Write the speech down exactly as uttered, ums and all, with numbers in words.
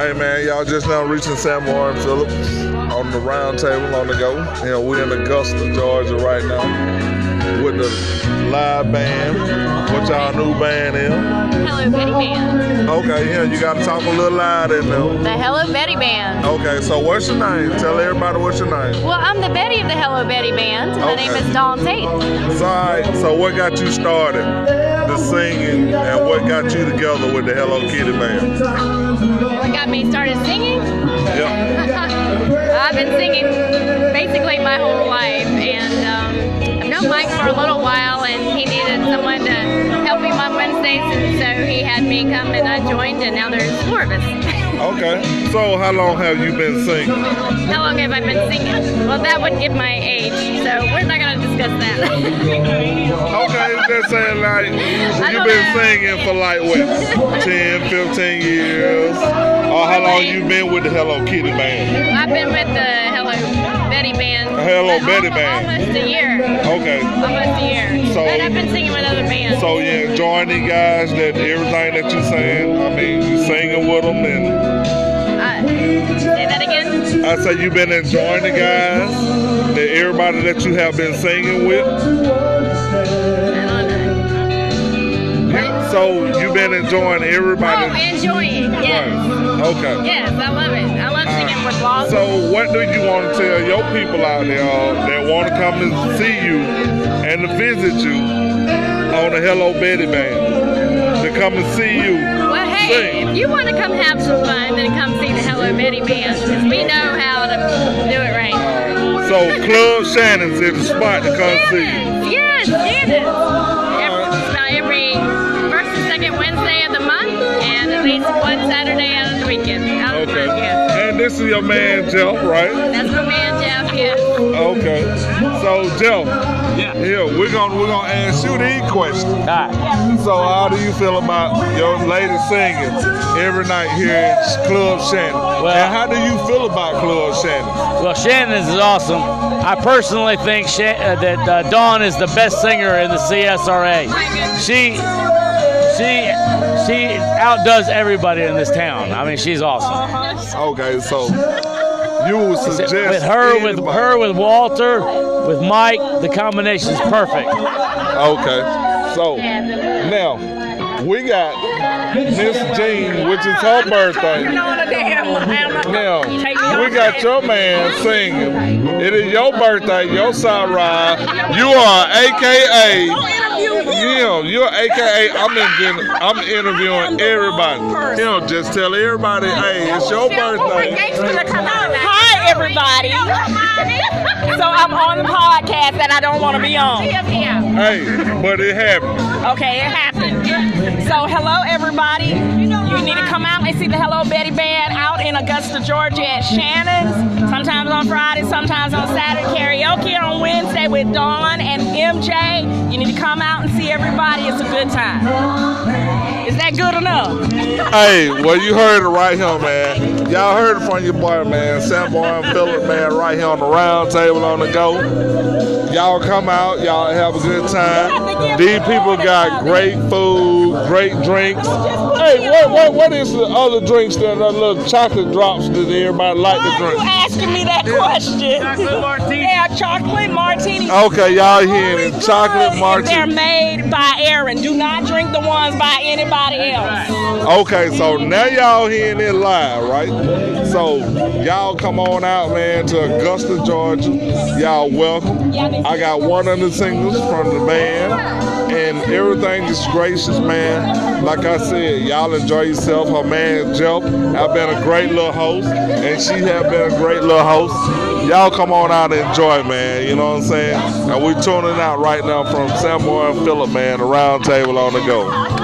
Hey man, y'all just now reaching Samoa and Phillips on the round table on the go. You know, we're in Augusta, Georgia right now with the live band. What y'all new band is? Hello Betty Band. Okay, yeah, you gotta talk a little loud in there. The Hello Betty Band. Okay, so what's your name? Tell everybody what's your name. Well, I'm the Betty of the Hello Betty Band. My Okay. name is Dawn Tate. So, all right, so what got you started? The singing and what got you together with the Hello Kitty Band? What got me started singing? Yeah. I've been singing basically my whole life, and um, I've known Mike for a little while, and he needed someone to help him on Wednesdays, and so he had me come, and I joined, and now there's four of us. Okay, so how long have you been singing? How long have I been singing? Well, that would give my age, so we're not going to discuss that. Okay, just saying like, you've been know. singing for like what, ten, fifteen years? Or how long you been with the Hello Kitty Band? I've been with the Hello Betty Band. Hello but Betty almost, Band. Almost a year. Okay. Almost a year. So- but I've been singing with other bands. So you enjoying these guys, that everything that you're saying? I mean, you singing with them and... Uh, say that again? I say you've been enjoying the guys, that everybody that you have been singing with. I don't know. You, so you've been enjoying everybody. Oh, enjoying. Yes. Right. Okay. Yes, I love it. I love singing with Bob. So what do you want to tell your people out there that want to come and see you and to visit you on the Hello Betty Band? To come and see you. Well, hey, sing. if you want to come have some fun, then come see the Hello Betty Band, because we know how to do it right. So Club Shannon's is the spot to come see you. Yes, Shannon's. Every, every first and second Wednesday of the month, and at least one Saturday out of the weekend. Out of the Okay. month, yes. And this is your man Jeff, right? That's my man Jeff, yes. Okay. So Jeff, Yeah. yeah, we're gonna we're gonna ask you these questions. All right. So how do you feel about your lady singing every night here at Club Shannon? Well- and how do you feel about Club Shannon? Well, Shannon's is awesome. I personally think Shan- uh, that uh, Dawn is the best singer in the C S R A. She, she, she outdoes everybody in this town. I mean, she's awesome. Okay, so you would suggest With her, with anybody- her, with Walter, with Mike, the combination's perfect. Okay, so now we got Miss Jean, which is her birthday. Now we got your man singing. It is your birthday, your sunrise. You are A K A. Yeah, you're A K A. I'm interviewing, I'm interviewing everybody. You know, just tell everybody, hey, it's your birthday. Hi, everybody. So I'm on the podcast that I don't want to be on. Hey, but it happened. Okay, it happened. So hello, everybody. You need to come out and see the Hello Betty Band out in Augusta, Georgia at Shannon's. Sometimes on Friday, sometimes on Saturday. Karaoke on Wednesday with Dawn and M J. You need to come out and see everybody. It's a good time. Is that good enough? Hey, well, you heard it right here, man. Y'all heard it from your boy, man. Samoa and Philip, man, right here on the round table on the go. Y'all come out, y'all have a good time. These people got great food, great drinks. Hey, what what what is the other drinks that are little chocolate drops that everybody like to Why are you drink? asking me that question? Chocolate martini. Yeah, chocolate martini. Okay, y'all hearing it. Chocolate They're martini. made by Aaron. Do not drink the ones by anybody else. Okay, so now y'all hearing it live, right? So y'all come on out, man, to Augusta, Georgia. Y'all welcome. I got one of the singers from the band, and everything is gracious, man. Like I said, y'all enjoy yourself. Her man Jeff, I've been a great little host, and she have been a great little host. Y'all come on out and enjoy, man. You know what I'm saying? And we tuning out right now from Samoa and Philip, man, the round table on the go.